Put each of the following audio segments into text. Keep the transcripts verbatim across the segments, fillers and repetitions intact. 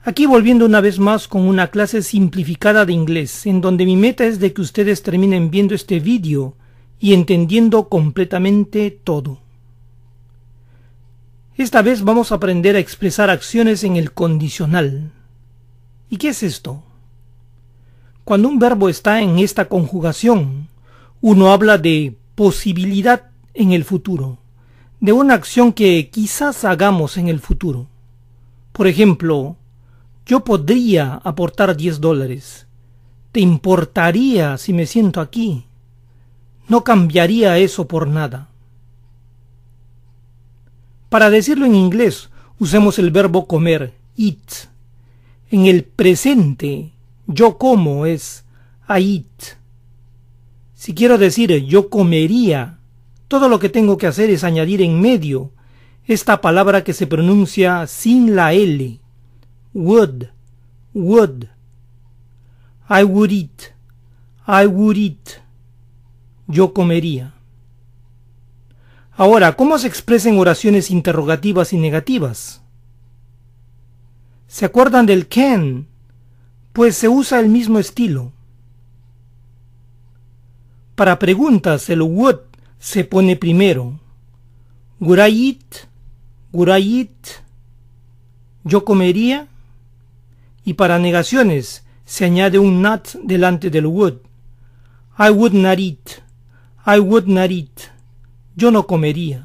Aquí volviendo una vez más con una clase simplificada de inglés, en donde mi meta es de que ustedes terminen viendo este vídeo y entendiendo completamente todo. Esta vez vamos a aprender a expresar acciones en el condicional. ¿Y qué es esto? Cuando un verbo está en esta conjugación, uno habla de posibilidad en el futuro, de una acción que quizás hagamos en el futuro. Por ejemplo, yo podría aportar diez dólares. ¿Te importaría si me siento aquí? No cambiaría eso por nada. Para decirlo en inglés, usemos el verbo comer, eat. En el presente, yo como es I eat. Si quiero decir yo comería, todo lo que tengo que hacer es añadir en medio esta palabra que se pronuncia sin la L. Would, would. I would eat, I would eat. Yo comería. Ahora, ¿cómo se expresan oraciones interrogativas y negativas? ¿Se acuerdan del can? Pues se usa el mismo estilo. Para preguntas, el would se pone primero. Would I eat? Would I eat? Yo comería. Y para negaciones se añade un not delante del would. I would not eat. I would not eat. Yo no comería.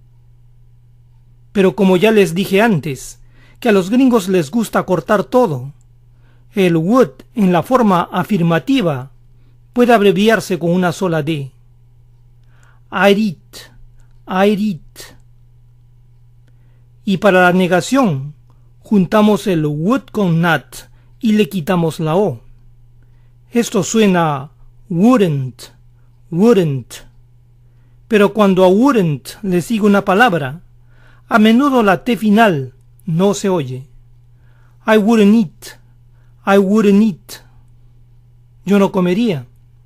Pero como ya les dije antes, que a los gringos les gusta cortar todo, el would en la forma afirmativa puede abreviarse con una sola D. I'd eat. I'd eat. Y para la negación, juntamos el would con not y le quitamos la O. Esto suena wouldn't, wouldn't. Pero cuando a wouldn't le sigue una palabra, a menudo la T final no se oye. I wouldn't eat, I wouldn't eat. Yo no comería.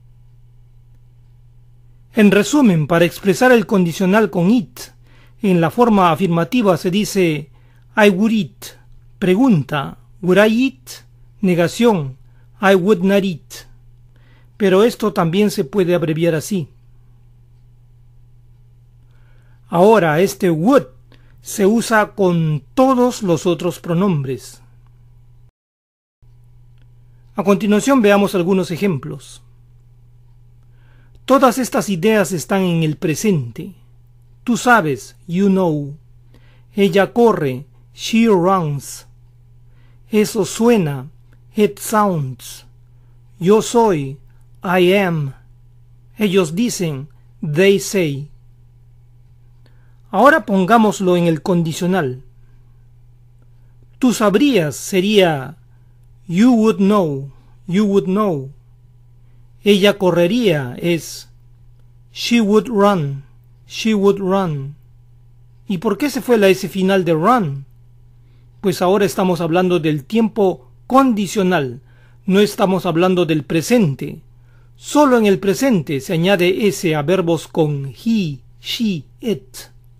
En resumen, para expresar el condicional con it, en la forma afirmativa se dice I would eat. Pregunta, would I eat? Negación, I would not eat. Pero esto también se puede abreviar así. Ahora, este would se usa con todos los otros pronombres. A continuación veamos algunos ejemplos. Todas estas ideas están en el presente. Tú sabes, you know. Ella corre, she runs. Eso suena, it sounds. Yo soy, I am. Ellos dicen, they say. Ahora pongámoslo en el condicional. Tú sabrías sería you would know, you would know. Ella correría es she would run, she would run. ¿Y por qué se fue la S final de run? Pues ahora estamos hablando del tiempo condicional, no estamos hablando del presente. Solo en el presente se añade S a verbos con he, she, it.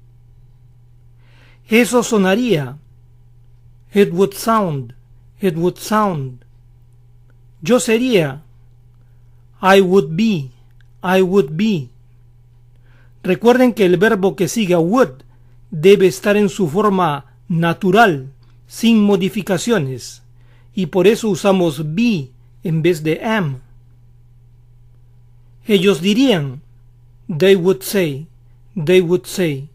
Eso sonaría it would sound, it would sound. Yo sería I would be, I would be. Recuerden que el verbo que sigue a would debe estar en su forma natural, sin modificaciones, y por eso usamos be en vez de am. Ellos dirían they would say, they would say.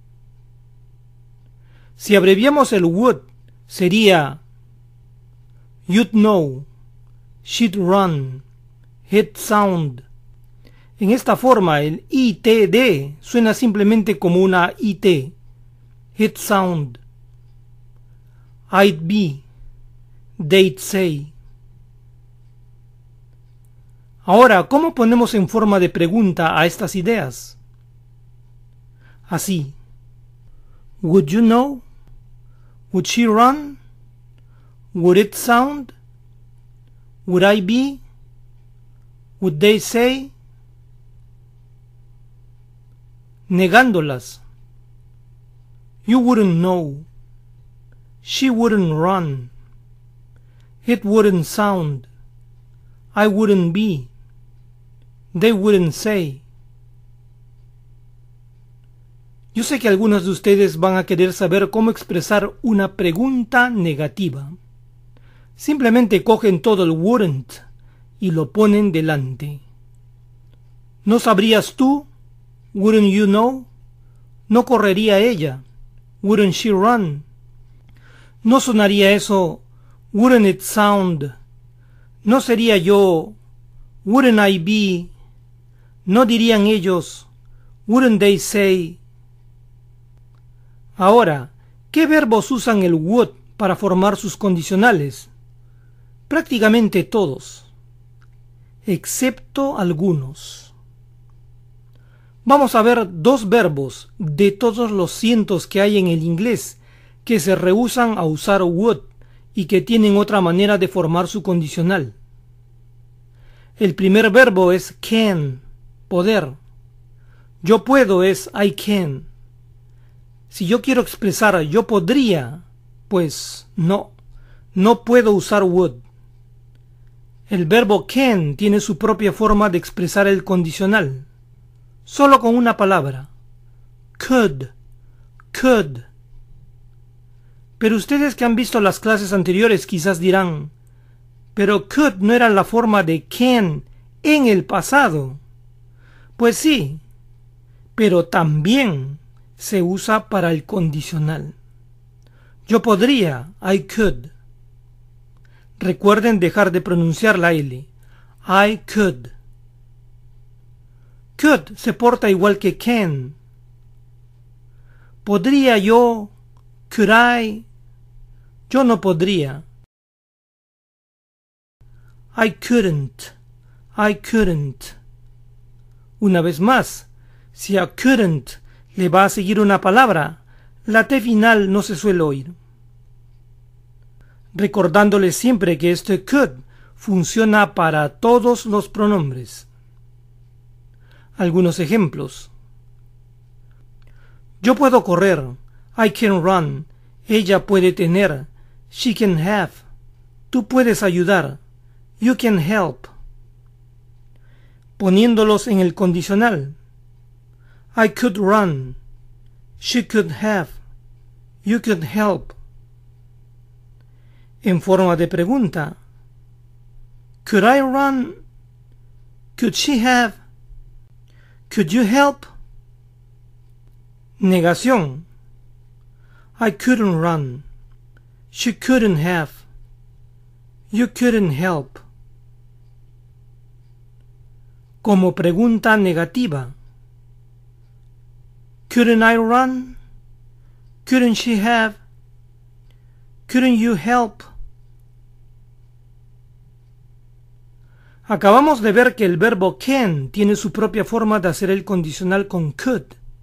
Si abreviamos el would, sería you'd know, she'd run, he'd sound. En esta forma, el itd suena simplemente como una it. He'd sound. I'd be, they'd say. Ahora, ¿cómo ponemos en forma de pregunta a estas ideas? Así. Would you know? Would she run? Would it sound? Would I be? Would they say? Negándolas. You wouldn't know. She wouldn't run. It wouldn't sound. I wouldn't be. They wouldn't say. Yo sé que algunos de ustedes van a querer saber cómo expresar una pregunta negativa. Simplemente cogen todo el wouldn't y lo ponen delante. ¿No sabrías tú? Wouldn't you know? ¿No correría ella? Wouldn't she run? ¿No sonaría eso? Wouldn't it sound? ¿No sería yo? Wouldn't I be? ¿No dirían ellos? Wouldn't they say? Ahora, ¿qué verbos usan el would para formar sus condicionales? Prácticamente todos, excepto algunos. Vamos a ver dos verbos de todos los cientos que hay en el inglés que se rehúsan a usar would y que tienen otra manera de formar su condicional. El primer verbo es can, poder. Yo puedo es I can. Si yo quiero expresar yo podría, pues no, no puedo usar would. El verbo can tiene su propia forma de expresar el condicional, solo con una palabra, could, could. Pero ustedes que han visto las clases anteriores quizás dirán, pero could no era la forma de can en el pasado. Pues sí, pero también se usa para el condicional. Yo podría, I could. Recuerden dejar de pronunciar la L. I could. Could se porta igual que can. ¿Podría yo? Could I? Yo no podría. I couldn't. I couldn't. Una vez más, si a couldn't le va a seguir una palabra, la T final no se suele oír. Recordándoles siempre que este could funciona para todos los pronombres. Algunos ejemplos. Yo puedo correr. I can run. Ella puede tener. She can have. Tú puedes ayudar. You can help. Poniéndolos en el condicional. I could run. She could have. You could help. En forma de pregunta. Could I run? Could she have? Could you help? Negación. I couldn't run. She couldn't have. You couldn't help. Como pregunta negativa. Couldn't I run? Couldn't she have? Couldn't you help? Acabamos de ver que el verbo can tiene su propia forma de hacer el condicional con could.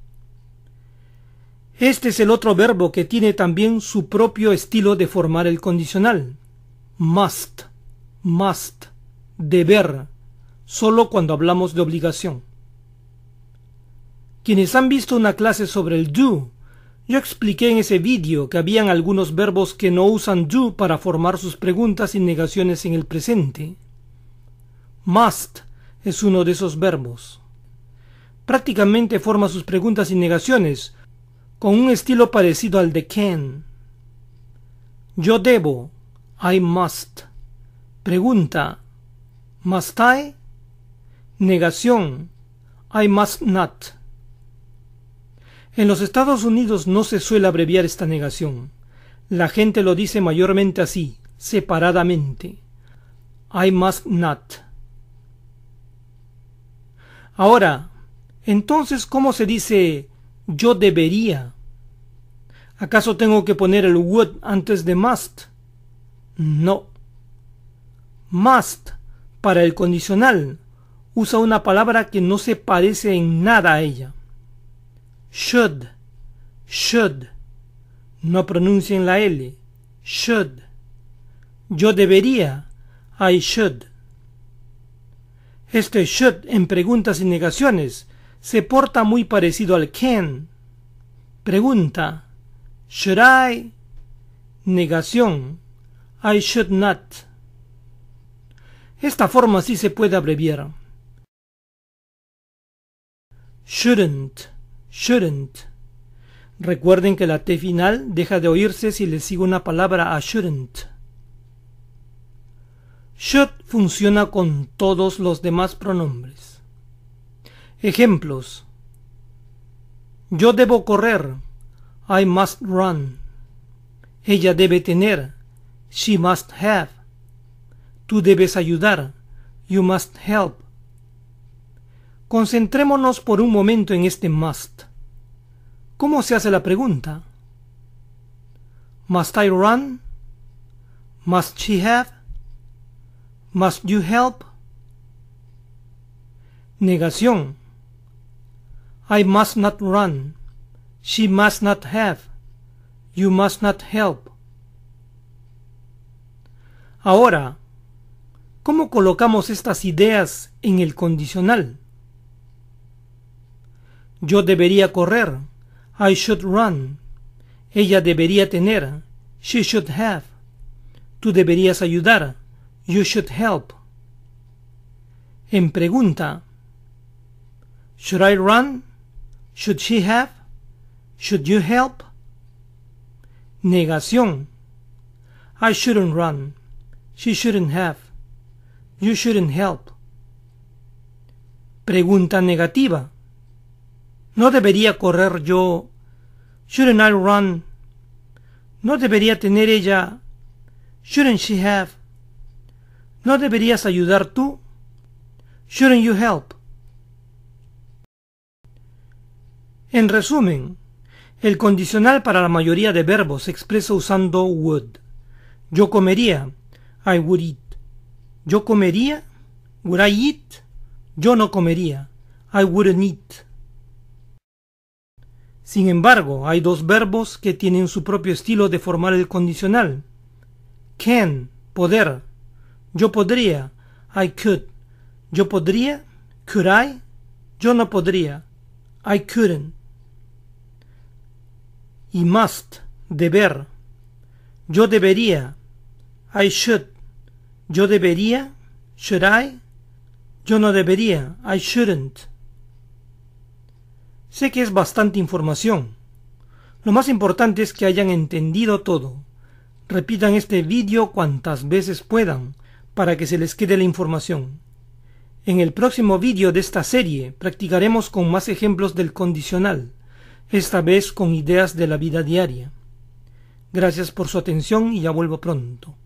Este es el otro verbo que tiene también su propio estilo de formar el condicional. Must, must, deber, solo cuando hablamos de obligación. Quienes han visto una clase sobre el do, yo expliqué en ese vídeo que habían algunos verbos que no usan do para formar sus preguntas y negaciones en el presente. Must es uno de esos verbos. Prácticamente forma sus preguntas y negaciones con un estilo parecido al de can. Yo debo, I must. Pregunta, must I? Negación, I must not. En los Estados Unidos no se suele abreviar esta negación. La gente lo dice mayormente así, separadamente. I must not. Ahora, entonces, ¿cómo se dice yo debería? ¿Acaso tengo que poner el would antes de must? No. Must, para el condicional, usa una palabra que no se parece en nada a ella. Should, should. No pronuncien la L. Should. Yo debería. I should. Este should en preguntas y negaciones se porta muy parecido al can. Pregunta, should I? Negación, I should not. Esta forma sí se puede abreviar. Shouldn't, shouldn't. Recuerden que la T final deja de oírse si le sigue una palabra a shouldn't. Should funciona con todos los demás pronombres. Ejemplos. Yo debo correr. I must run. Ella debe tener. She must have. Tú debes ayudar. You must help. Concentrémonos por un momento en este must. ¿Cómo se hace la pregunta? Must I run? Must she have? Must you help? Negación. I must not run. She must not have. You must not help. Ahora, ¿cómo colocamos estas ideas en el condicional? Yo debería correr. I should run. Ella debería tener. She should have. Tú deberías ayudar. You should help. En pregunta. Should I run? Should she have? Should you help? Negación. I shouldn't run. She shouldn't have. You shouldn't help. Pregunta negativa. ¿No debería correr yo? Shouldn't I run? ¿No debería tener ella? Shouldn't she have? ¿No deberías ayudar tú? Shouldn't you help? En resumen, el condicional para la mayoría de verbos se expresa usando would. Yo comería. I would eat. Yo comería. Would I eat? Yo no comería. I wouldn't eat. Sin embargo, hay dos verbos que tienen su propio estilo de formar el condicional. Can, poder. Yo podría. I could. Yo podría. Could I? Yo no podría. I couldn't. Y must, deber. Yo debería. I should. Yo debería. Should I? Yo no debería. I shouldn't. Sé que es bastante información. Lo más importante es que hayan entendido todo. Repitan este vídeo cuantas veces puedan para que se les quede la información. En el próximo vídeo de esta serie practicaremos con más ejemplos del condicional, esta vez con ideas de la vida diaria. Gracias por su atención y ya vuelvo pronto.